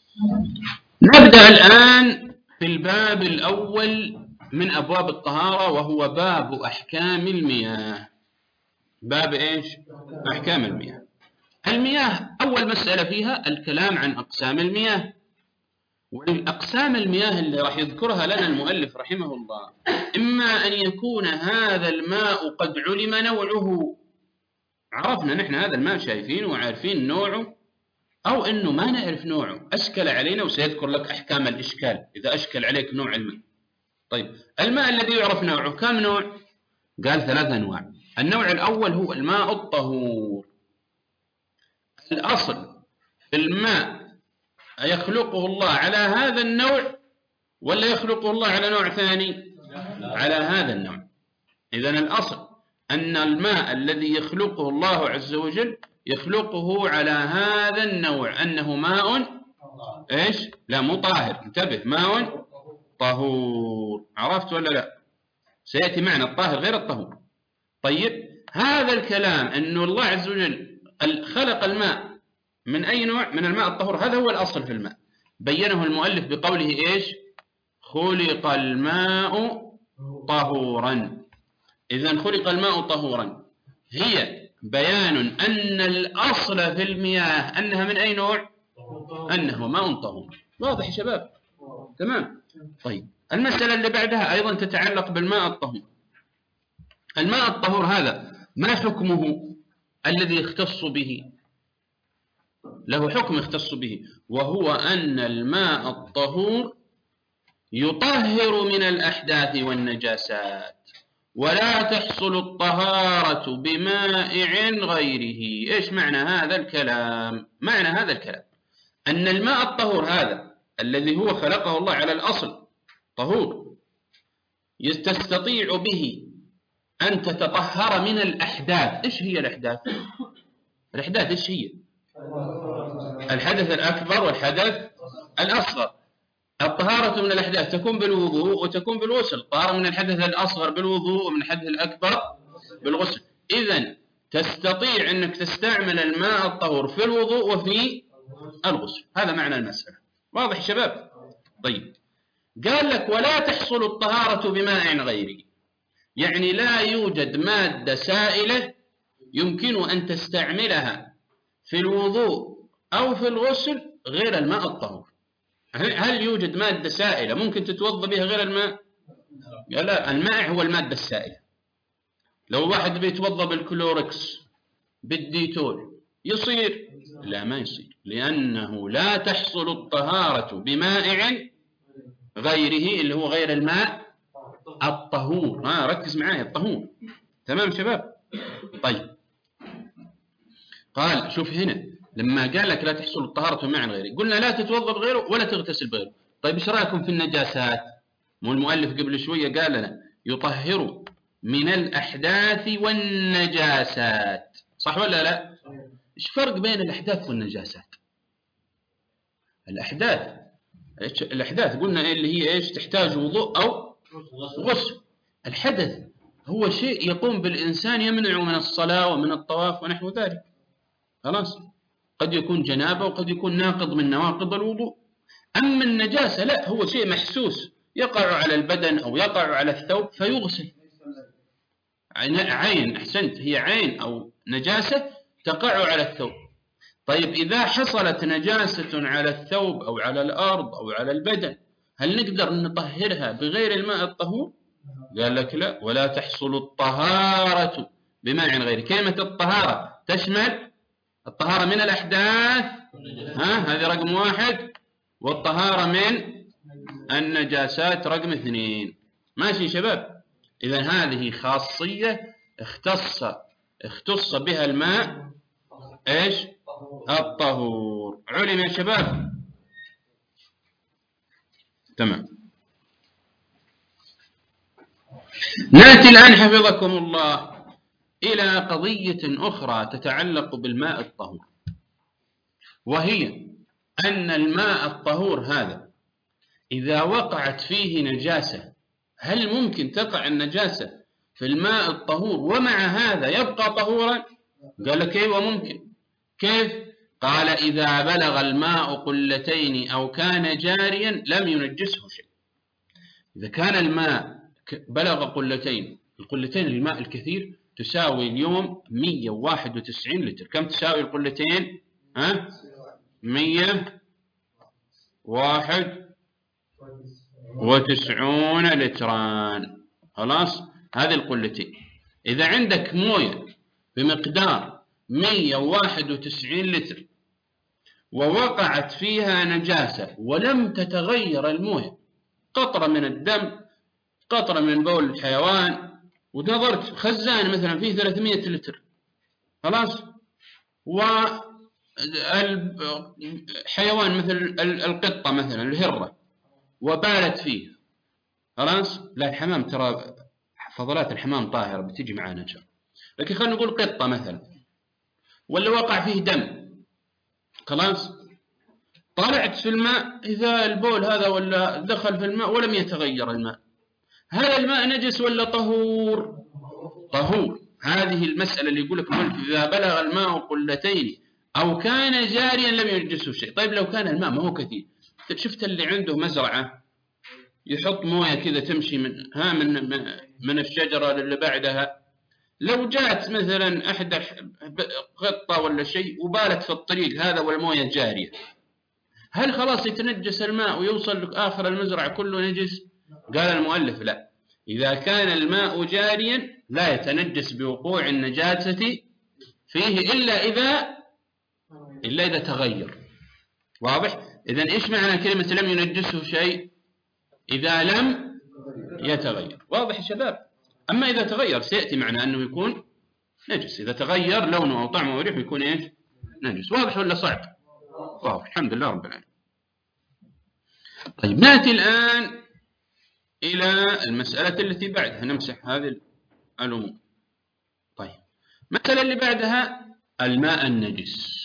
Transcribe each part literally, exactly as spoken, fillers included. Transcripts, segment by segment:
نبدأ الآن في الباب الأول من أبواب الطهارة، وهو باب أحكام المياه. باب إيش؟ أحكام المياه. المياه أول مسألة فيها الكلام عن أقسام المياه، والأقسام المياه اللي راح يذكرها لنا المؤلف رحمه الله إما أن يكون هذا الماء قد علم نوعه، عرفنا نحن هذا الماء شايفينه وعارفين نوعه، أو أنه ما نعرف نوعه أشكل علينا، وسيذكر لك أحكام الإشكال إذا أشكل عليك نوع الماء. طيب الماء الذي يعرف نوعه كم نوع؟ قال ثلاثة أنواع. النوع الأول هو الماء الطهور. الأصل الماء يخلقه الله على هذا النوع ولا يخلقه الله على نوع ثاني؟ على هذا النوع. إذن الأصل أن الماء الذي يخلقه الله عز وجل يخلقه على هذا النوع، أنه ماء إيش؟ لا مو طاهر، انتبه، ماء طهور. عرفت ولا لا؟ سيأتي معنا الطاهر غير الطهور. طيب هذا الكلام أنه الله عز وجل خلق الماء من أي نوع؟ من الماء الطهور. هذا هو الأصل في الماء، بينه المؤلف بقوله إيش؟ خلق الماء طهورا. إذن خلق الماء طهورا هي بيان أن الأصل في المياه أنها من أي نوع؟ أنه ماء طهور. واضح يا شباب؟ تمام. طيب المسألة اللي بعدها أيضا تتعلق بالماء الطهور. الماء الطهور هذا ما حكمه الذي يختص به؟ له حكم يختص به، وهو أن الماء الطهور يطهر من الأحداث والنجاسات، ولا تحصل الطهارة بمائع غيره. إيش معنى هذا الكلام؟ معنى هذا الكلام أن الماء الطهور هذا الذي هو خلقه الله على الأصل طهور، تستطيع به أن تتطهر من الأحداث. إيش هي الأحداث؟ الأحداث إيش هي؟ الحدث الأكبر والحدث الأصغر. الطهارة من الأحداث تكون بالوضوء وتكون بالغسل. الطهارة من الحدث الأصغر بالوضوء، ومن الحدث الأكبر بالغسل. إذن تستطيع أنك تستعمل الماء الطهور في الوضوء وفي الغسل. هذا معنى المسألة. واضح يا شباب؟ طيب قال لك ولا تحصل الطهارة بماء غيره، يعني لا يوجد مادة سائلة يمكن أن تستعملها في الوضوء أو في الغسل غير الماء الطهور. هل يوجد مادة سائلة ممكن تتوضأ بها غير الماء؟ لا، الماء هو المادة السائلة. لو واحد بيتوضأ بالكلوركس بالديتول يصير؟ لا ما يصير، لأنه لا تحصل الطهارة بمائع غيره اللي هو غير الماء الطهور. ها ركز معايا، الطهور. تمام شباب؟ طيب قال شوف هنا لما قال لك لا تحصل الطهارة بماء غيره، قلنا لا تتوضأ بغيره ولا تغتسل بغيره. طيب ايش رايكم في النجاسات؟ مو المؤلف قبل شوية قال لنا يطهر من الأحداث والنجاسات، صح ولا لا؟ ايش فرق بين الأحداث والنجاسات؟ الأحداث الأحداث قلنا إيه اللي هي إيش؟ تحتاج وضوء أو غسل. الحدث هو شيء يقوم بالإنسان يمنعه من الصلاة ومن الطواف ونحو ذلك. خلاص، قد يكون جنابة وقد يكون ناقض من نواقض الوضوء. أما النجاسة لا، هو شيء محسوس يقع على البدن أو يقع على الثوب فيغسل. عين، أحسنت، هي عين أو نجاسة تقع على الثوب. طيب إذا حصلت نجاسة على الثوب أو على الأرض أو على البدن، هل نقدر نطهرها بغير الماء الطهور؟ قال لك لا، ولا تحصل الطهارة بماء غيره. كلمة الطهارة تشمل الطهارة من الأحداث، ها هذه رقم واحد، والطهارة من النجاسات رقم اثنين. ماشي شباب؟ إذا هذه خاصية اختص اختص بها الماء ايش؟ الطهور. علم يا شباب؟ تمام. نأتي الآن حفظكم الله إلى قضية أخرى تتعلق بالماء الطهور، وهي أن الماء الطهور هذا إذا وقعت فيه نجاسة، هل ممكن تقع النجاسة في الماء الطهور ومع هذا يبقى طهورا؟ قال لك ايوه ممكن. كيف؟ قال إذا بلغ الماء قلتين أو كان جاريا لم ينجسه شيء. إذا كان الماء بلغ قلتين، القلتين الماء الكثير تساوي اليوم مئة وواحد وتسعين لتر. كم تساوي القلتين؟ ها؟ مئة وواحد وتسعون لتران. خلاص، هذه القلتين. إذا عندك موية بمقدار مئة وواحد وتسعين لتر ووقعت فيها نجاسة ولم تتغير الموية، قطرة من الدم، قطرة من بول الحيوان، ونظرت خزان مثلا فيه ثلاثمئة لتر، خلاص، والحيوان مثل القطة مثلا الهرة وبالت فيه، خلاص، لا الحمام ترى فضلات الحمام طاهرة بتجي معانا إن شاء الله، لكن خلينا نقول قطة مثلا، ولا وقع فيه دم، خلاص، طلعت في الماء، إذا البول هذا ولا دخل في الماء ولم يتغير الماء، هذا الماء نجس ولا طهور؟ طهور. هذه المسألة اللي يقول لك إذا بلغ الماء قلتين أو كان جاريا لم ينجسه شيء. طيب لو كان الماء ما هو كثير، شفت اللي عنده مزرعة يحط موية كذا تمشي من ها من من الشجرة اللي بعدها، لو جاءت مثلا أحد قطة ولا شيء وبالت في الطريق هذا والموية جارية، هل خلاص يتنجس الماء ويوصل لآخر المزرعة كله نجس؟ قال المؤلف لا، إذا كان الماء جاريا لا يتنجس بوقوع النجاسة فيه إلا إذا إلا إذا تغير. واضح؟ إذن إيش معنى كلمة لم ينجسه شيء؟ إذا لم يتغير. واضح يا شباب؟ أما إذا تغير سيأتي معنى أنه يكون نجس، إذا تغير لونه أو طعمه أو ريحه يكون إيش؟ نجس. واضح ولا صعب؟ واضح، الحمد لله رب العالمين. طيب نأتي الآن إلى المسألة التي بعدها، نمسح هذه الأمور. طيب المسألة اللي بعدها الماء النجس.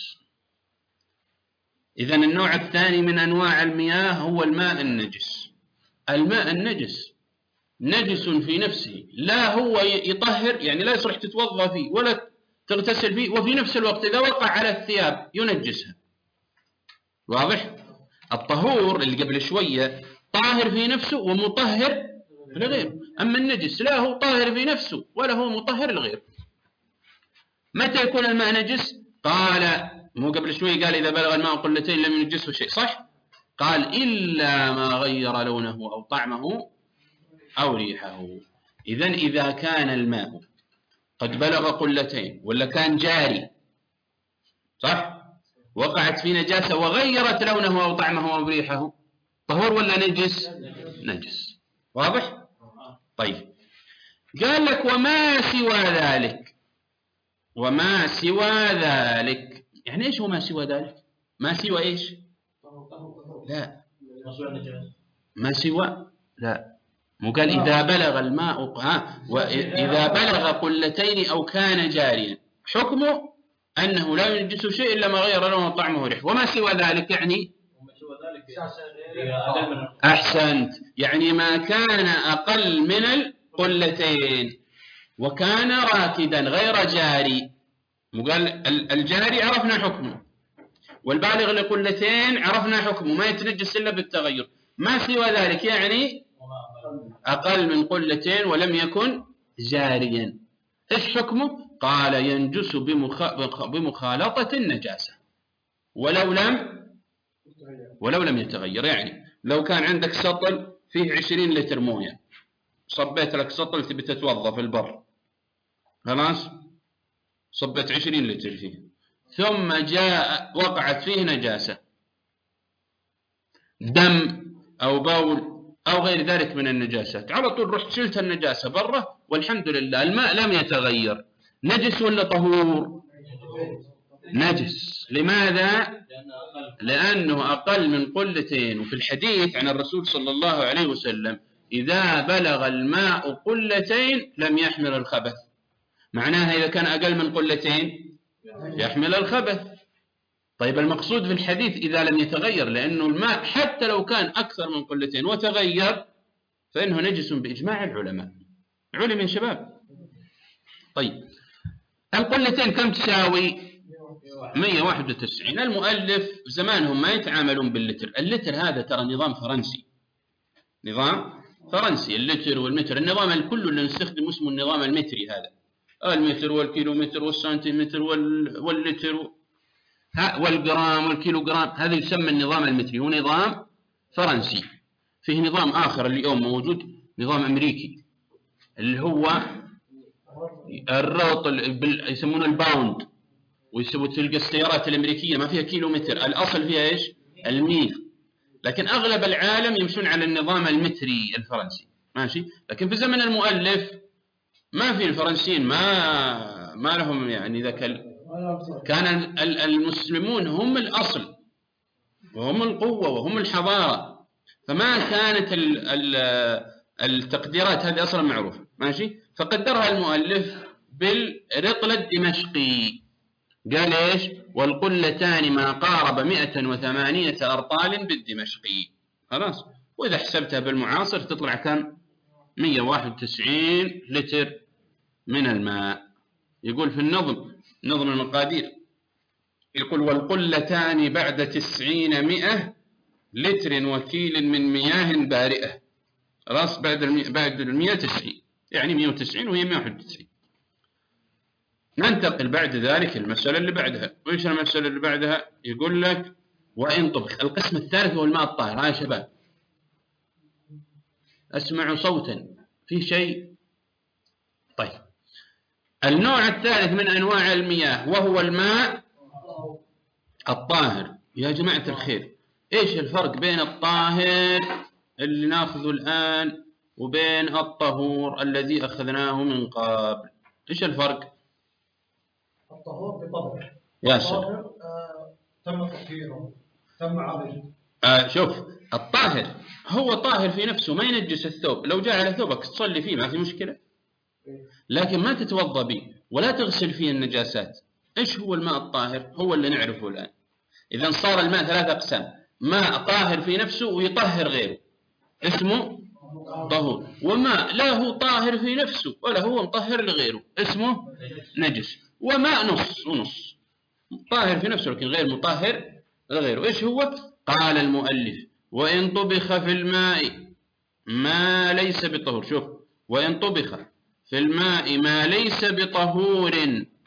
إذن النوع الثاني من أنواع المياه هو الماء النجس. الماء النجس نجس في نفسه، لا هو يطهر، يعني لا يصلح تتوضأ فيه ولا تغتسل فيه، وفي نفس الوقت إذا وقع على الثياب ينجسها. واضح؟ الطهور اللي قبل شوية طاهر في نفسه ومطهر لغيره، أما النجس لا هو طاهر في نفسه ولا هو مطهر لغيره. متى يكون الماء نجس؟ قال مو قبل شوي قال إذا بلغ الماء قلتين لم ينجسه شيء، صح؟ قال إلا ما غير لونه أو طعمه أو ريحه. إذن إذا كان الماء قد بلغ قلتين ولا كان جاري، صح؟ وقعت في نجاسة وغيرت لونه أو طعمه أو ريحه، طهور ولا نجس؟ نجس. واضح؟ طيب قال لك وما سوى ذلك. وما سوى ذلك يعني إيش هو ما سوى ذلك؟ ما سوى إيش؟ لا ما سوى لا، مو قال إذا بلغ الماء ها وإذا بلغ قلتين أو كان جاريا، حكمه أنه لا ينجس شيء إلا ما غير لونه وطعمه وريحه. وما سوى ذلك يعني أحسنت، يعني ما كان أقل من القلتين وكان راكدا غير جاري. وقال الجاري عرفنا حكمه، والبالغ لقلتين عرفنا حكمه، ما يتنجس إلا بالتغير. ما سوى ذلك يعني أقل من قلتين ولم يكن جاريا، إيش حكمه؟ قال ينجس بمخ... بمخالطة النجاسة ولو لم ولو لم يتغير. يعني لو كان عندك سطل فيه عشرين لتر موية، صبيت لك سطل تبي تتوضا في البر، خلاص، صبت عشرين لتر فيه، ثم جاء وقعت فيه نجاسة، دم أو بول أو غير ذلك من النجاسات، على طول رحت شلت النجاسة برا والحمد لله الماء لم يتغير، نجس ولا طهور؟ نجس. لماذا؟ لأنه أقل من قلتين. وفي الحديث عن الرسول صلى الله عليه وسلم إذا بلغ الماء قلتين لم يحمل الخبث. معناها إذا كان أقل من قلتين يحمل الخبث. طيب المقصود في الحديث إذا لم يتغير، لأنه الماء حتى لو كان أكثر من قلتين وتغير فإنه نجس بإجماع العلماء. علم يا شباب. طيب القلتين كم تساوي؟ مئة وواحد وتسعين. المؤلف زمانهم ما يتعاملون باللتر، اللتر هذا ترى نظام فرنسي، نظام فرنسي اللتر والمتر، النظام الكل اللي نستخدمه اسمه النظام المتري، هذا المتر والكيلومتر والسنتيمتر واللتر والجرام والكيلوغرام، هذا يسمى النظام المتري، هو نظام فرنسي. فيه نظام آخر اليوم موجود، نظام أمريكي اللي هو الربط يسمونه الباوند، ويسوي تلقى السيارات الأمريكية ما فيها كيلومتر، الأصل فيها إيش؟ الميل، لكن أغلب العالم يمشون على النظام المتري الفرنسي، ماشي. لكن في زمن المؤلف ما في الفرنسيين ما ما لهم يعني ذاك، كان المسلمون هم الأصل وهم القوة وهم الحضارة، فما كانت التقديرات هذه أصلا معروفة، ماشي. فقدرها المؤلف بالرطل الدمشقي، قال إيش؟ والقلتان ما قارب مئة وثمانية أرطال بالدمشقي، خلاص. وإذا حسبتها بالمعاصر تطلع كم؟ مئة وواحد وتسعين لتر من الماء. يقول في النظم، نظم المقادير، يقول والقلتان بعد تسعين مئة لتر وكيل من مياه بارئة، خلاص. بعد المئة، بعد المئة تسعين، يعني مئة وتسعين وهي مئة وواحد وتسعين. ننتقل بعد ذلك المسألة اللي بعدها. وإيش المسألة اللي بعدها؟ يقول لك وإن طبخ. القسم الثالث هو الماء الطاهر. ها يا شباب أسمعوا صوتا في شيء؟ طيب، النوع الثالث من أنواع المياه وهو الماء الطاهر. يا جماعة الخير، إيش الفرق بين الطاهر اللي ناخذه الآن وبين الطهور الذي أخذناه من قبل؟ إيش الفرق؟ الطهور بطهر، يا سلام، آه تم تطهيره، تم عمله. آه شوف، الطاهر هو طاهر في نفسه، ما ينجس الثوب، لو جاء على ثوبك تصلي فيه ما في مشكلة، لكن ما تتوضأ به ولا تغسل فيه النجاسات. إيش هو الماء الطاهر؟ هو اللي نعرفه الآن. إذا صار الماء ثلاثة أقسام: ماء طاهر في نفسه ويطهر غيره اسمه طهور، وماء لا هو طاهر في نفسه ولا هو مطهر لغيره اسمه نجس، وماء نص ونص، طاهر في نفسه لكن غير مطهر لغيره. إيش هو؟ قال المؤلف وإن طبخ في الماء ما ليس بطهور. شوف، وإن طبخ في الماء ما ليس بطهور،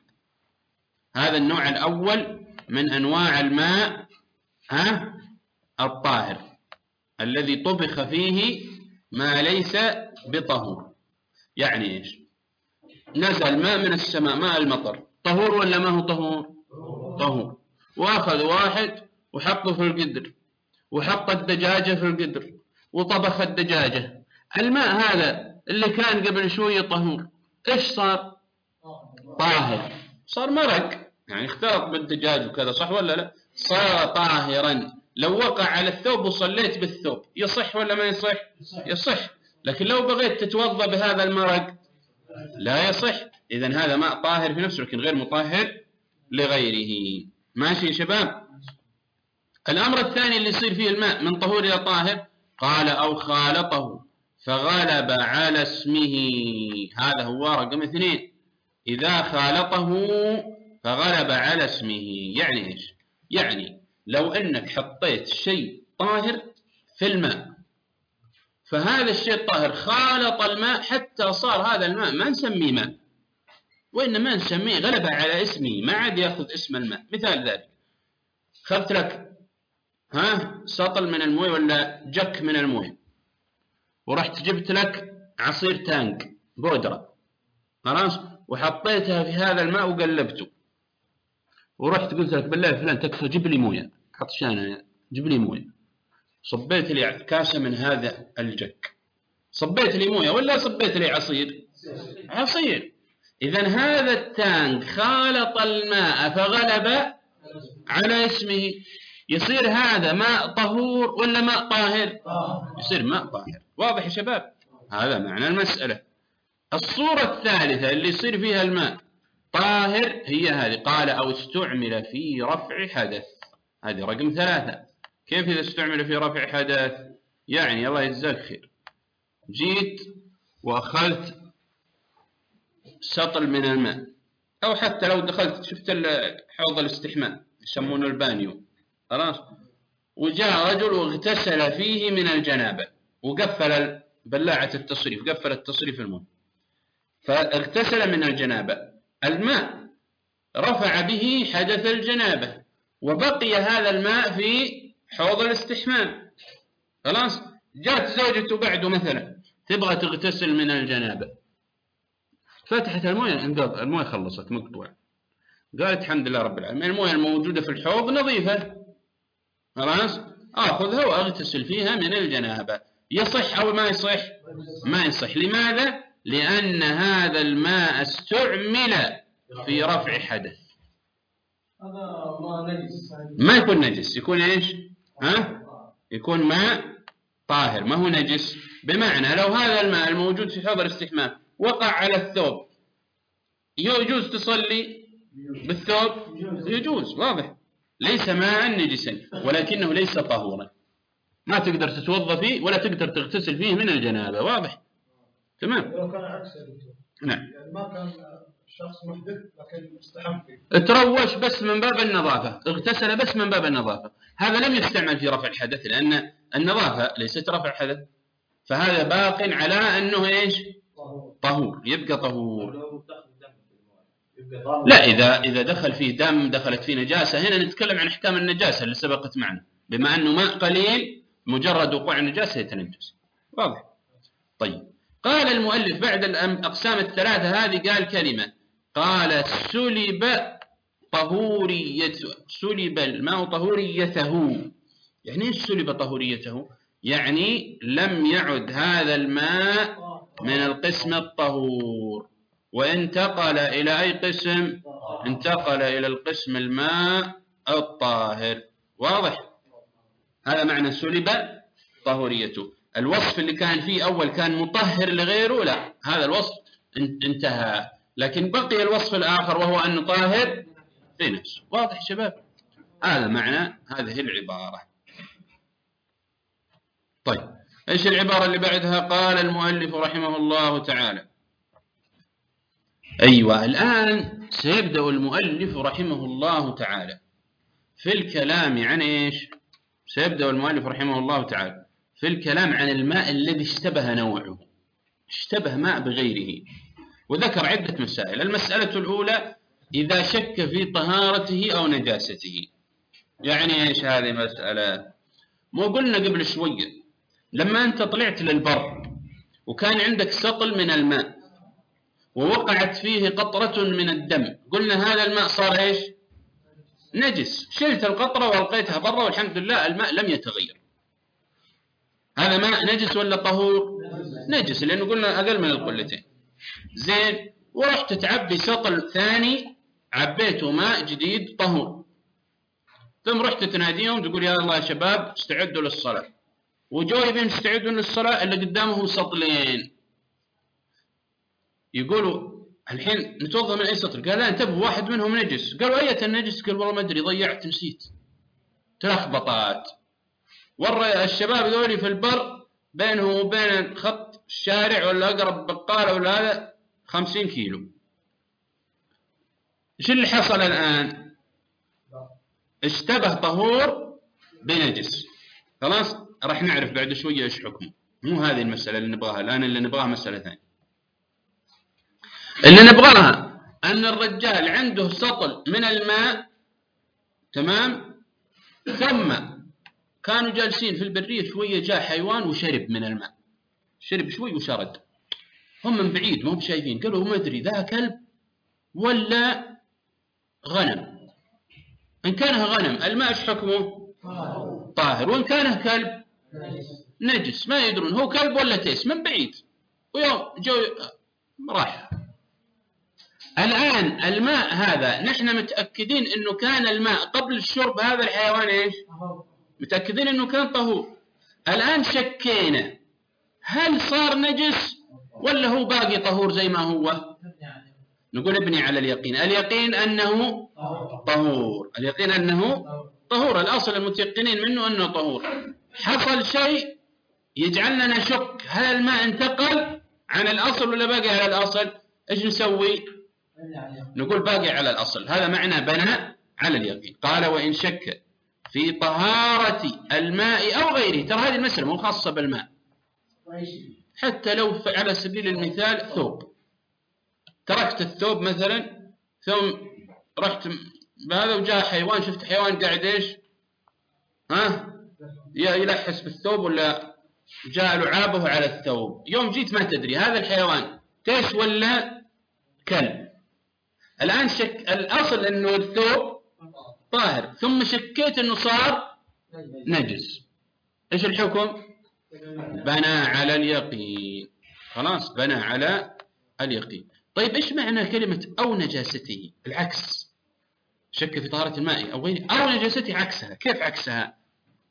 هذا النوع الأول من أنواع الماء ها الطاهر، الذي طبخ فيه ما ليس بطهور. يعني إيش؟ نزل ماء من السماء، ماء المطر، طهور ولا ما هو طهور؟ طهور. وأخذ واحد وحطه في القدر وحط الدجاجة في القدر وطبخ الدجاجة، الماء هذا اللي كان قبل شوية طهور إيش صار؟ طاهر، صار مرق، يعني اختلط بالدجاج وكذا، صح ولا لا؟ صار طاهرا. لو وقع على الثوب وصليت بالثوب يصح ولا ما يصح؟ يصح. لكن لو بغيت تتوضأ بهذا المرق لا يصح. إذن هذا ماء طاهر في نفسه لكن غير مطهر لغيره. ماشي يا شباب؟ الأمر الثاني اللي يصير فيه الماء من طهور إلى طاهر، قال أو خالطه فغلب على اسمه، هذا هو رقم اثنين. إذا خالطه فغلب على اسمه، يعني إيش؟ يعني لو أنك حطيت شيء طاهر في الماء، فهذا الشيء الطاهر خالط الماء حتى صار هذا الماء ما نسميه ماء، وإنما نسميه غلب على اسمه، ما عاد يأخذ اسم الماء. مثال ذلك، خذت لك ها سطل من المويه ولا جك من المويه، ورحت جبت لك عصير تانك بودرة، خلاص، وحطيتها في هذا الماء وقلبته، ورحت قلت لك بالله فلان تكفى جيب لي مويه، حط شانه جيب لي مويه، صبيت لي كاسة من هذا الجك، صبيت لي مويه ولا صبيت لي عصير؟ عصير. إذن هذا التانك خالط الماء فغلب على اسمه، يصير هذا ماء طهور ولا ماء طاهر؟ يصير ماء طاهر. واضح يا شباب؟ هذا معنى المسألة. الصورة الثالثة اللي يصير فيها الماء طاهر هي هذه، قال أو استعمل في رفع حدث، هذه رقم ثلاثة. كيف إذا استعمل في رفع حدث؟ يعني الله يجزاك خير، جيت وأخذت سطل من الماء أو حتى لو دخلت شفت حوض الاستحمام يسمونه البانيو، خلاص، وجاء رجل واغتسل فيه من الجنابة وقفل بلاعة التصريف، قفل التصريف المهم، فاغتسل من الجنابة، الماء رفع به حدث الجنابة وبقي هذا الماء في حوض الاستحمام، خلاص، جاءت زوجته بعده مثلا تبغى تغتسل من الجنابة، فتحت المويه، المويه خلصت مقطوعة، قالت الحمد لله رب العالمين المويه الموجودة في الحوض نظيفة، خلاص، آخذها وأغتسل فيها من الجنابة. يصح أو ما يصح؟ ما يصح. لماذا؟ لأن هذا الماء استعمل في رفع حدث. هذا ماء نجس، ما يكون نجس، يكون إيش؟ ها؟ يكون ماء طاهر، ما هو نجس. بمعنى لو هذا الماء الموجود في حوض الاستحمام وقع على الثوب، يجوز تصلي بالثوب؟ يجوز، واضح، ليس ماء نجسا ولكنه ليس طهورا، ما تقدر تتوضا فيه ولا تقدر تغتسل فيه من الجنابة، واضح؟ تمام. لو كان عكس نعم، يعني ما كان شخص محدث لكن مستحم فيه، تروش بس من باب النظافة، اغتسل بس من باب النظافة، هذا لم يستعمل في رفع الحدث، لأن النظافة ليست رفع حدث، فهذا باق على أنه إيش؟ طهور، يبقى طهور. لا، إذا إذا دخل فيه دم، دخلت فيه نجاسة، هنا نتكلم عن أحكام النجاسة اللي سبقت معنا، بما أنه ماء قليل مجرد وقوع النجاسة يتنجس، واضح؟ طيب، قال المؤلف بعد الأقسام الثلاثة هذه قال كلمة، قال سلب طهوريته، سلب الماء طهوريته. يعني إيش سلب طهوريته؟ يعني لم يعد هذا الماء من القسم الطهور، وانتقل إلى أي قسم؟ انتقل إلى القسم الماء الطاهر، واضح؟ هذا معنى سلب طهوريته. الوصف اللي كان فيه أول كان مطهر لغيره، لا، هذا الوصف انتهى، لكن بقي الوصف الآخر وهو أنه طاهر في نفسه، واضح شباب؟ هذا معنى هذه العبارة. طيب، إيش العبارة اللي بعدها؟ قال المؤلف رحمه الله تعالى، أيوة، الآن سيبدأ المؤلف رحمه الله تعالى في الكلام عن إيش؟ سيبدأ المؤلف رحمه الله تعالى في الكلام عن الماء الذي اشتبه نوعه، اشتبه ماء بغيره، وذكر عدة مسائل. المسألة الأولى إذا شك في طهارته أو نجاسته. يعني إيش هذه المسألة؟ مو قلنا قبل شوية لما أنت طلعت للبر وكان عندك سطل من الماء ووقعت فيه قطرة من الدم، قلنا هذا الماء صار إيش؟ نجس، شلت القطرة والقيتها برا والحمد لله الماء لم يتغير، هذا ماء نجس ولا طهور؟ نجس، لأنه قلنا أقل من القلتين. زين، ورحت تعبي سطل ثاني عبيته ماء جديد طهور، ثم رحت تناديهم تقول يا الله يا شباب استعدوا للصلاة، وجوا يبين يستعدوا للصلاة اللي قدامهم سطلين، يقولوا الحين نتوضا من أي سطل؟ قال لا انتبهوا واحد منهم نجس. قالوا أية النجس؟ قال والله ما أدري، ضيعت نسيت، تلخبطات. ورا الشباب ذولي في البر بينهم وبين خط الشارع ولا أقرب بقالة ولا هذا خمسين كيلو. إيش اللي حصل الآن؟ اشتبه طهور بنجس، خلاص راح نعرف بعد شوية إيش حكمه. مو هذه المسألة اللي نبغاها الآن، اللي نبغاها مسألة ثانية. اللي نبغاها أن الرجال عنده سطل من الماء، تمام، ثم كانوا جالسين في البرية شوية جاء حيوان وشرب من الماء، شرب شوي وشرد، هم من بعيد ما هم شايفين، قالوا ما أدري ذا كلب ولا غنم. إن كانها غنم الماء إيش حكمه؟ طاهر، وإن كانه كلب نجس، ما يدرون هو كلب ولا تيس من بعيد، ويوم جو راح. الآن الماء هذا نحن متأكدين أنه كان الماء قبل الشرب هذا الحيوان إيش؟ متأكدين أنه كان طهور. الآن شكينا هل صار نجس ولا هو باقي طهور زي ما هو؟ نقول ابني على اليقين، اليقين أنه طهور، اليقين أنه طهور، الأصل المتيقنين منه أنه طهور. حصل شيء يجعلنا نشك هل الماء انتقل عن الأصل ولا باقي على الأصل، إيش نسوي؟ نقول باقي على الأصل. هذا معنى بنى على اليقين. قال وإن شك في طهارة الماء أو غيره. ترى هذه المسألة مو خاصة بالماء، حتى لو على سبيل المثال ثوب، تركت الثوب مثلا ثم رحت بهذا وجاء حيوان، شفت حيوان قاعد ايش ها يلحس بالثوب ولا جاء لعابه على الثوب، يوم جيت ما تدري هذا الحيوان تيس ولا كلب. الآن شك الأصل أنه الثوب طاهر، ثم شكيت أنه صار نجس، إيش الحكم؟ بنى على اليقين. خلاص بنى على اليقين. طيب إيش معنى كلمة أو نجاسته؟ العكس، شك في طهارة الماء أو غيره أو نجاسته عكسها. كيف عكسها؟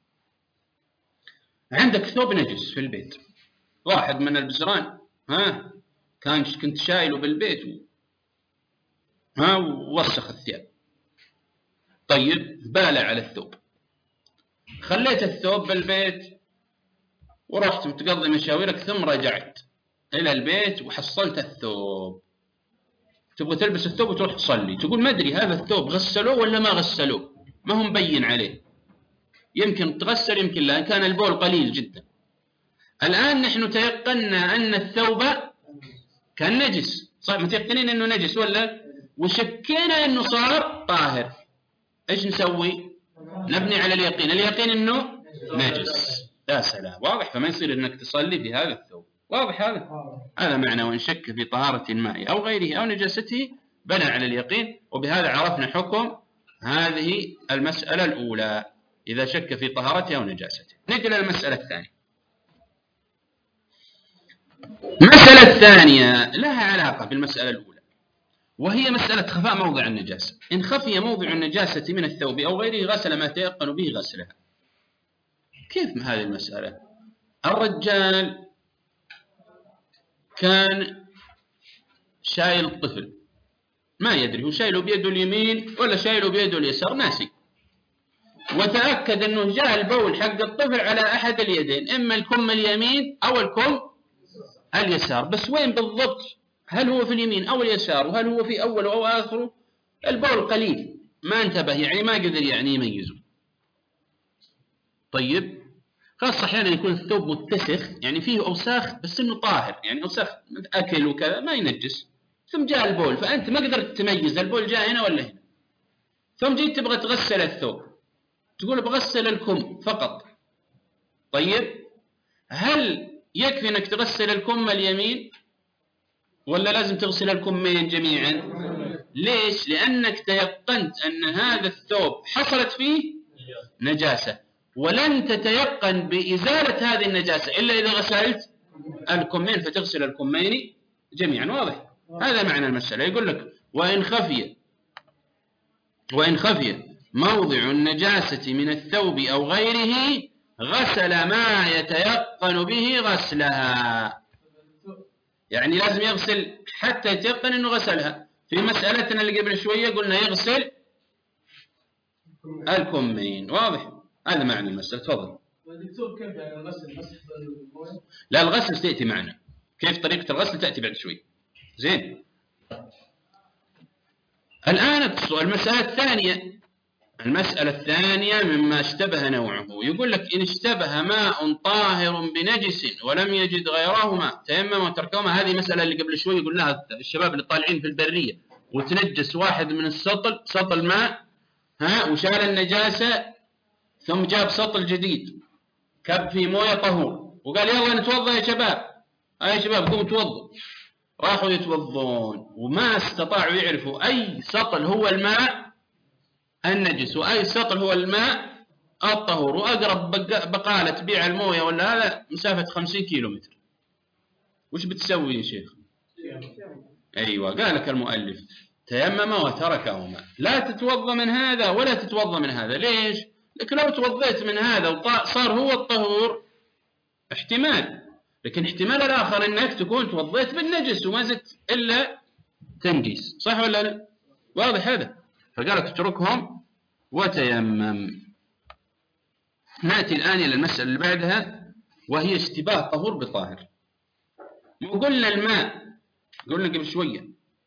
عندك ثوب نجس في البيت، واحد من البزران ها كان كنت شايله بالبيت ها ووسخ الثياب. طيب بالع على الثوب، خليت الثوب بالبيت ورحت متقضي مشاويرك ثم رجعت إلى البيت وحصلت الثوب، تبغى تلبس الثوب وتروح تصلي، تقول ما أدري هذا الثوب غسلوه ولا ما غسلوه، ما هو مبين عليه، يمكن تغسل يمكن لا، إن كان البول قليل جدا. الآن نحن تيقنا أن الثوب كان نجس، صح؟ متيقنين أنه نجس ولا؟ وشكينا أنه صار طاهر، إيش نسوي؟ نبني على اليقين، اليقين أنه نجس. يا سلام، واضح؟ فما يصير أنك تصلي بهذا الثوب. واضح هذا؟ هذا معنى وإن شك في طهارة الماء أو غيره أو نجاسته بنى على اليقين. وبهذا عرفنا حكم هذه المسألة الأولى، إذا شك في طهارته أو نجاسته. نجي للمسألة الثانية. المسألة الثانية لها علاقة بالمسألة الأولى، وهي مسألة خفاء موضع النجاسة. إن خفي موضع النجاسة من الثوب أو غيره غسل ما تيقن به غسلها. كيف هذه المسألة؟ الرجال كان شايل الطفل، ما يدري هو شايله بيده اليمين ولا شايله بيده اليسار، ناسي، وتأكد أنه جاء البول حق الطفل على أحد اليدين، إما الكم اليمين أو الكم اليسار، بس وين بالضبط؟ هل هو في اليمين أو اليسار؟ وهل هو في أوله أو آخره؟ البول قليل، ما انتبه، يعني ما قدر يعني يميزه. طيب خاصة أحيانا يكون الثوب متسخ، يعني فيه أوساخ بس إنه طاهر، يعني أوساخ أكل وكذا ما ينجس، ثم جاء البول فأنت ما قدرت تميز البول جاء هنا ولا هنا، ثم جيت تبغى تغسل الثوب تقول بغسل الكم فقط. طيب هل يكفي أنك تغسل الكم اليمين ولا لازم تغسل الكمين جميعا؟ ليش؟ لأنك تيقنت أن هذا الثوب حصلت فيه نجاسة، ولن تتيقن بإزالة هذه النجاسة إلا إذا غسلت الكمين، فتغسل الكمين جميعا. واضح؟ هذا معنى المسألة. يقول لك وإن خفي وإن خفي موضع النجاسة من الثوب أو غيره غسل ما يتيقن به غسلها، يعني لازم يغسل حتى يتيقن أنه غسلها. في مسألتنا اللي قبل شوية قلنا يغسل الكمين. واضح؟ هذا معنى المسألة. تفضل. دكتور كيف يعني الغسل؟ مسح بالمويه؟ لا الغسل تأتي معنا، كيف طريقة الغسل تأتي بعد شوي. زين. الآن المسألة الثانية، المسألة الثانية مما اشتبه نوعه، يقول لك إن اشتبه ماء طاهر بنجس ولم يجد غيره ماء تيمم وتركهما. هذه مسألة اللي قبل شوي قلناها الشباب اللي طالعين في البرية وتنجس واحد من السطل، سطل ماء ها وشال النجاسة، ثم جاب سطل جديد كب فيه مويه طهور وقال يلا نتوضا يا شباب، هاي يا شباب قوموا توضوا. راحوا يتوضون وما استطاعوا يعرفوا أي سطل هو الماء النجس وأي سطل هو الماء الطهور، وأقرب بقالة تبيع المويه ولا هذا مسافة خمسين كيلو متر. وش بتسوي يا شيخ؟ أيوة قال لك المؤلف تيمم وتركهما، لا تتوضا من هذا ولا تتوضا من هذا. ليش؟ لكن لو توضيت من هذا وصار هو الطهور احتمال، لكن احتمال الآخر أنك تكون توضيت بالنجس وما زدت إلا تنجيس، صح ولا لا؟ واضح هذا؟ فقالك اتركهم وتيمم. نأتي الآن إلى المسألة اللي بعدها وهي اشتباه طهور بطاهر. وقلنا الماء، قلنا قبل شوية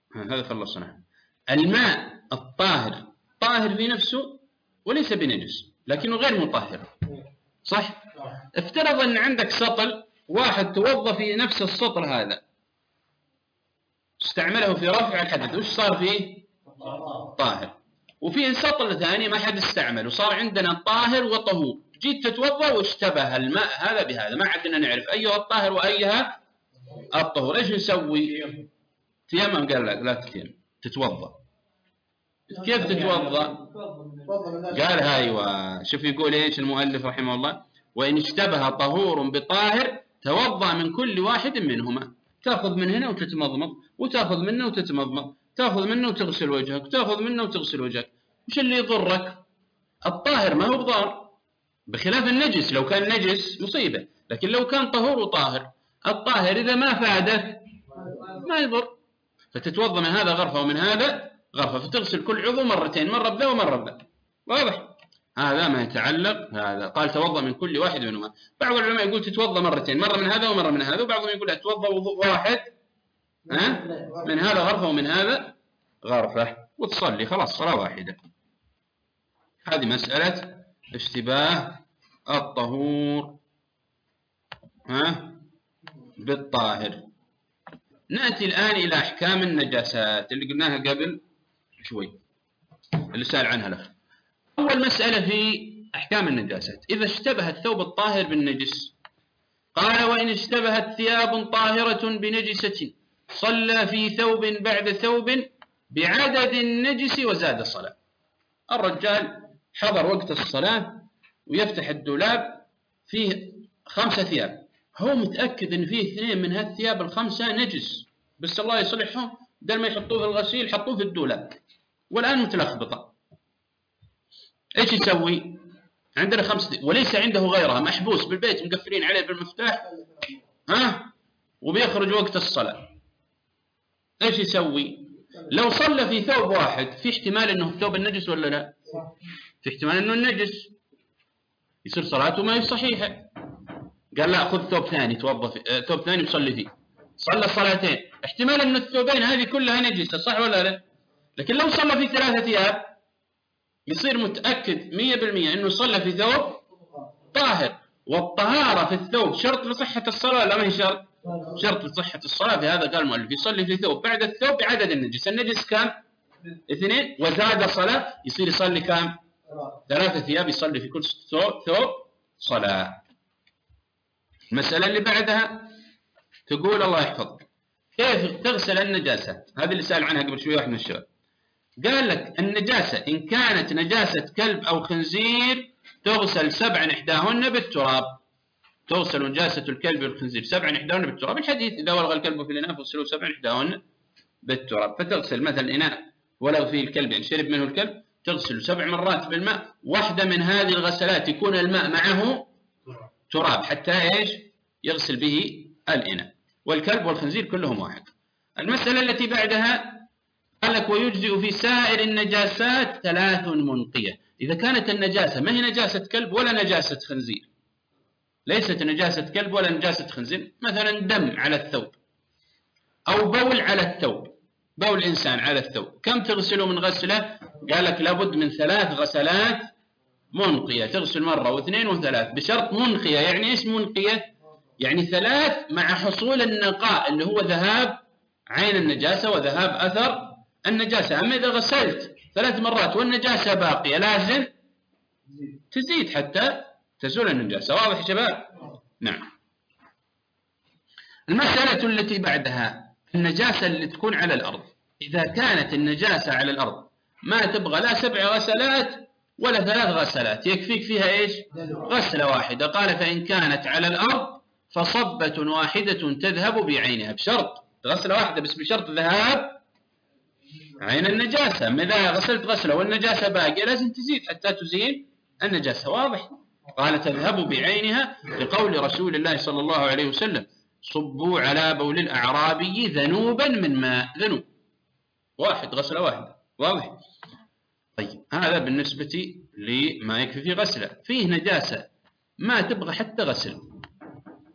هذا خلصنا. الماء الطاهر طاهر في نفسه وليس بنجس لكنه غير مطهر، صح؟ افترض أن عندك سطل، واحد توظف في نفس السطل هذا استعمله في رفع الحدث، وش صار فيه؟ طاهر. وفي سطل ثاني ما حد استعمل وصار عندنا طاهر وطهور، جيت تتوضا واشتبه الماء هذا بهذا، ما عدنا نعرف أيها الطاهر وأيها الطهور، ايش نسوي؟ تيمم. قال لك لا تتيمم، تتوضا. كيف تتوضا؟ قال ايوه، شوف يقول ايش المؤلف رحمه الله: وان اشتبه طهور بطاهر توضا من كل واحد منهما. تاخذ من هنا وتتمضمض، وتاخذ منه وتتمضمض، تاخذ منه وتغسل وجهك، وتاخذ منه وتغسل وجهك. وش اللي يضرك؟ الطاهر ما هو بضار، بخلاف النجس. لو كان نجس مصيبه، لكن لو كان طهور وطاهر، الطاهر اذا ما فادك ما يضر. فتتوضا من هذا غرفه ومن هذا غرفه، فتغسل كل عضو مرتين، مره بذا ومره بذا. واضح؟ هذا ما يتعلق هذا. قال توضا من كل واحد منهما. بعض العلماء يقول تتوضا مرتين، مره من هذا ومره من هذا، وبعضهم يقول تتوضا وضوء واحد، ها؟ من هذا غرفه ومن هذا غرفه، وتصلي خلاص صلاه واحده. هذه مساله اشتباه الطهور ها بالطاهر. نأتي الآن إلى أحكام النجاسات اللي قلناها قبل شوي، اللي سأل عنها الأخ. أول مسألة في أحكام النجاسات: إذا اشتبه الثوب الطاهر بالنجس. قال: وإن اشتبهت ثياب طاهرة بنجسة صلى في ثوب بعد ثوب بعدد النجس وزاد الصلاة. الرجال حضر وقت الصلاة ويفتح الدولاب فيه خمسة ثياب، هو متأكد إن فيه اثنين من هالثياب الخمسة نجس، بس الله يصلحهم، بدل ما يحطوه في الغسيل حطوه في الدولاب، والآن متلخبطة. إيش يسوي؟ عندنا خمسة وليس عنده غيرها، محبوس بالبيت، مقفلين عليه بالمفتاح، ها؟ وبيخرج وقت الصلاة. إيش يسوي؟ لو صلى في ثوب واحد، في احتمال إنه الثوب النجس ولا لا؟ في احتمال إنه النجس، يصير صلاته ما هي صحيحة. قال لا، خذ ثوب ثاني توظف آه، ثوب ثاني وصلي فيه. صلى صلاتين، احتمال ان الثوبين هذه كلها نجسه، صح ولا لا؟ لكن لو صلى في ثلاثه ثياب يصير متاكد مية بالمية انه صلى في ثوب طاهر. والطهاره في الثوب شرط لصحه الصلاه ولا ما هي شرط؟ شرط لصحه الصلاه. في هذا قال المؤلف يصلي في ثوب بعد الثوب بعدد النجس. النجس كم؟ اثنين، وزاد صلاه، يصير يصلي كم؟ ثلاثه ثياب، يصلي في كل ثوب ثوب صلاه. المسألة اللي بعدها تقول الله يحفظك: كيف تغسل النجاسة؟ هذا اللي سأل عنها قبل شوية واحد من الشباب. قال لك النجاسة إن كانت نجاسة كلب أو خنزير تغسل سبعا إحداهن بالتراب. تغسل نجاسة الكلب والخنزير سبعا إحداهن بالتراب. الحديث: إذا ولغ الكلب في الإناء فاغسلوه سبعا إحداهن بالتراب. فتغسل مثلا الإناء ولو فيه الكلب، يعني شرب منه الكلب، تغسل سبع مرات بالماء. واحدة من هذه الغسلات يكون الماء معه تراب حتى ايش؟ يغسل به الإناء. والكلب والخنزير كلهم واحد. المسألة التي بعدها قال لك: ويجزئ في سائر النجاسات ثلاث منقية. إذا كانت النجاسة ما هي نجاسة كلب ولا نجاسة خنزير، ليست نجاسة كلب ولا نجاسة خنزير، مثلا دم على الثوب أو بول على الثوب، بول إنسان على الثوب، كم تغسله من غسلة؟ قال لك لابد من ثلاث غسلات منقية، تغسل مرة واثنين وثلاث، بشرط منقية. يعني إيش منقية؟ يعني ثلاث مع حصول النقاء اللي هو ذهاب عين النجاسة وذهاب أثر النجاسة. أما إذا غسلت ثلاث مرات والنجاسة باقية لازم تزيد حتى تزول النجاسة. واضح يا شباب؟ نعم. المسألة التي بعدها النجاسة اللي تكون على الأرض. إذا كانت النجاسة على الأرض ما تبغى لا سبع غسلات ولا ثلاث غسلات، يكفيك فيها إيش؟ غسلة واحدة. قال: فإن كانت على الأرض فصبة واحدة تذهب بعينها، بشرط غسلة واحدة بس بشرط ذهاب عين النجاسة. أما إذا غسلت غسلة والنجاسة باقية لازم تزيد حتى تزيل النجاسة. واضح؟ قال: تذهب بعينها، لقول رسول الله صلى الله عليه وسلم: صبوا على بول الأعرابي ذنوبا من ماء. ذنوب واحد، غسلة واحدة. واضح؟ طيب، هذا بالنسبة لما يكفي في غسلة. فيه نجاسة ما تبغى حتى غسل،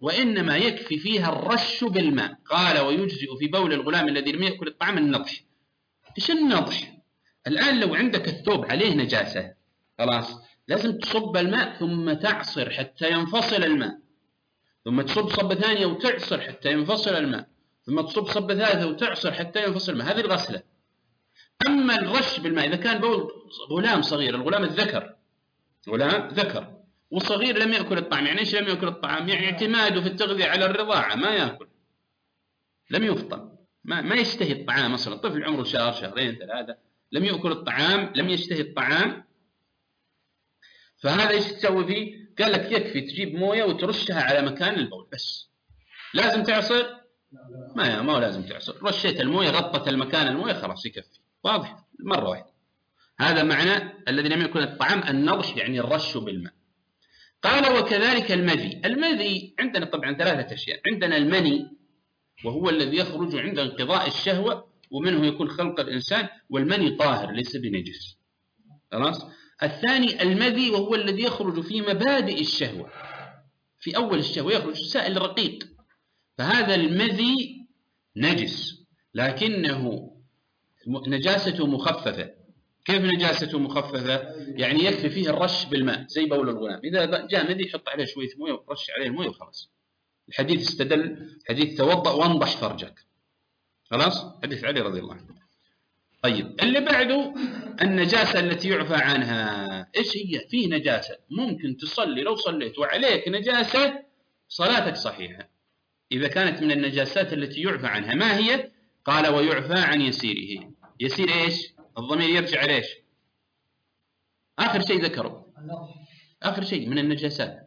وإنما يكفي فيها الرش بالماء. قال ويجزئ في بول الغلام الذي لم يأكل الطعام النضح. إيش النضح؟ الآن لو عندك الثوب عليه نجاسة خلاص لازم تصب الماء ثم تعصر حتى ينفصل الماء، ثم تصب صبة ثانية وتعصر حتى ينفصل الماء، ثم تصب صبة ثالثة وتعصر حتى ينفصل الماء. هذه الغسلة. أما الرش بالماء إذا كان بول غلام صغير، الغلام الذكر، غلام ذكر وصغير لم يأكل الطعام. يعني إيش لم يأكل الطعام؟ يعني اعتماده في التغذية على الرضاعة، ما يأكل، لم يفطر، ما, ما يشتهي الطعام أصلا. طفل عمره شهر شهرين ثلاثة لم يأكل الطعام، لم يشتهي الطعام، فهذا إيش تسوي فيه؟ قال لك يكفي تجيب موية وترشها على مكان البول بس. لازم تعصر؟ ما ما هو لازم تعصر، رشيت الموية غطت المكان الموية خلاص يكفي. واضح؟ مرة واحدة. هذا معنى الذي لم يأكل الطعام النضح، يعني الرش بالماء. قال وكذلك المذي. المذي عندنا طبعا ثلاثة أشياء. عندنا المني وهو الذي يخرج عند انقضاء الشهوة ومنه يكون خلق الإنسان، والمني طاهر ليس بنجس. خلاص. الثاني المذي وهو الذي يخرج في مبادئ الشهوة، في أول الشهوة يخرج سائل رقيق، فهذا المذي نجس لكنه نجاسته مخففة. كيف نجاسته مخففة؟ يعني يكفي فيه الرش بالماء زي بول الغلام، إذا جاء مذي يحط عليه شوية موية ورش عليه الموية وخلاص. الحديث استدل حديث توضأ وانضح فرجك، خلاص، حديث علي رضي الله عنه. طيب اللي بعده النجاسة التي يعفى عنها. إيش هي؟ فيه نجاسة ممكن تصلي لو صليت وعليك نجاسة صلاتك صحيحة إذا كانت من النجاسات التي يعفى عنها. ما هي؟ قال ويعفى عن يسيره. يسير إيش؟ الضمير يرجع ليش؟ آخر شيء ذكره، آخر شيء من النجاسات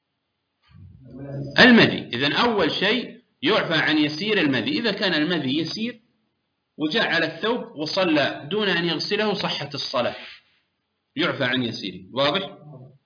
المذي. إذن أول شيء يعفى عن يسير المذي. إذا كان المذي يسير وجاء على الثوب وصلى دون أن يغسله صحت الصلاة، يعفى عن يسيره. واضح؟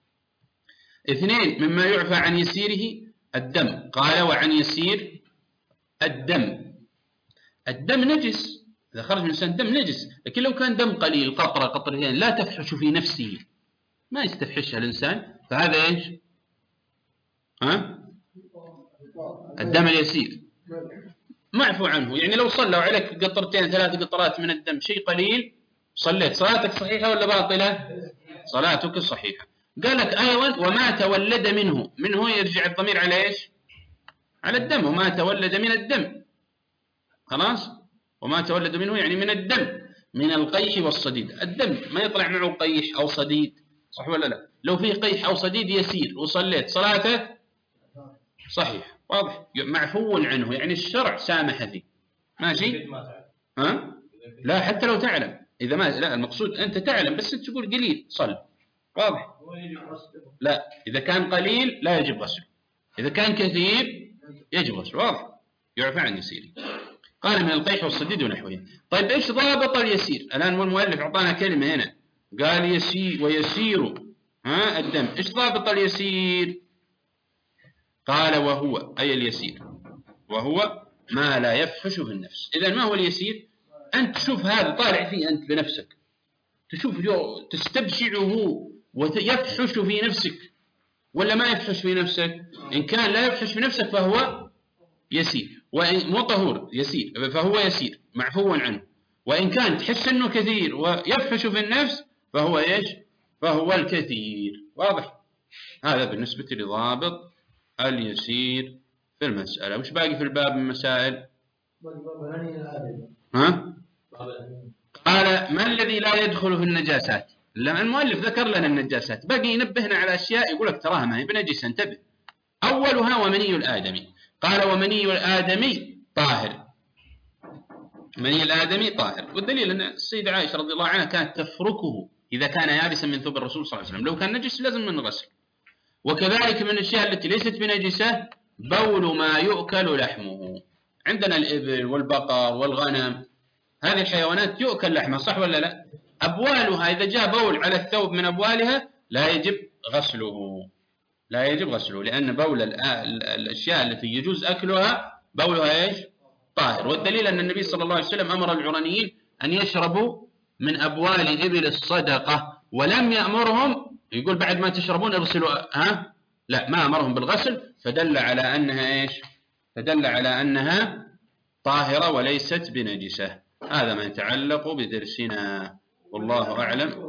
اثنين مما يعفى عن يسيره الدم. قال وعن يسير الدم. الدم نجس، إذا خرج من الإنسان دم نجس، لكن لو كان دم قليل قطرة قطرتين لا تفحش في نفسه، ما يستفحشها الإنسان، فهذا إيش؟ ها؟ الدم اليسير معفو عنه. يعني لو صلوا عليك قطرتين ثلاث قطرات من الدم شيء قليل صليت، صلاتك صحيحة ولا باطلة؟ صلاتك صحيحة. قال لك أيضا وما تولد منه. منه يرجع الضمير على إيش؟ على الدم. وما تولد من الدم، خلاص، وما تولد منه يعني من الدم، من القيح والصديد. الدم ما يطلع معه قيح أو صديد، صح ولا لا؟ لو فيه قيح أو صديد يسير وصليت صلاته صحيح. واضح؟ معفو عنه، يعني الشرع سامح فيه. ماشي؟ ها؟ لا حتى لو تعلم، إذا ما لا المقصود أنت تعلم بس تقول قليل صل. واضح؟ لا، إذا كان قليل لا يجب غسله، إذا كان كثير يجب غسله. واضح؟ يعفى عن يسير. قال من القيح والصديد ونحوه. طيب إيش ضابط اليسير؟ الآن المؤلف أعطانا كلمة هنا قال يسير ويسير ها الدم. إيش ضابط اليسير؟ قال وهو أي اليسير وهو ما لا يفحش في النفس. إذا ما هو اليسير؟ أنت تشوف هذا طالع فيه أنت بنفسك، تشوف تستبشعه ويفحش في نفسك ولا ما يفحش في نفسك؟ إن كان لا يفحش في نفسك فهو يسير، وإن مو طهور يسير فهو يسير معفو عنه. وإن كان تحس أنه كثير ويفحش في النفس فهو إيش؟ فهو الكثير. واضح؟ هذا بالنسبة لضابط اليسير في المسألة. وش باقي في الباب من مسائل؟ ها؟ قال ما الذي لا يدخل في النجاسات؟ لما المؤلف ذكر لنا النجاسات باقي ينبهنا على أشياء يقول لك تراها ما هي بنجس، انتبه. أولها ومني الآدمي. قال ومني الآدمي طاهر. مني الآدمي طاهر، والدليل أن السيدة عائشة رضي الله عنها كانت تفركه إذا كان يابسا من ثوب الرسول صلى الله عليه وسلم، لو كان نجس لازم من غسل. وكذلك من الأشياء التي ليست بنجسة بول ما يؤكل لحمه. عندنا الإبل والبقر والغنم، هذه الحيوانات يؤكل لحمها صح ولا لا؟ أبوالها إذا جاء بول على الثوب من أبوالها لا يجب غسله، لا يجب غسله، لأن بول الأشياء التي يجوز أكلها بولها إيش؟ طاهر. والدليل أن النبي صلى الله عليه وسلم أمر العرانيين أن يشربوا من أبوال إبل الصدقة، ولم يأمرهم يقول بعد ما تشربون اغسلوا ها لا، ما أمرهم بالغسل، فدل على أنها إيش؟ فدل على أنها طاهرة وليست بنجسة. هذا ما يتعلق بدرسنا، والله أعلم.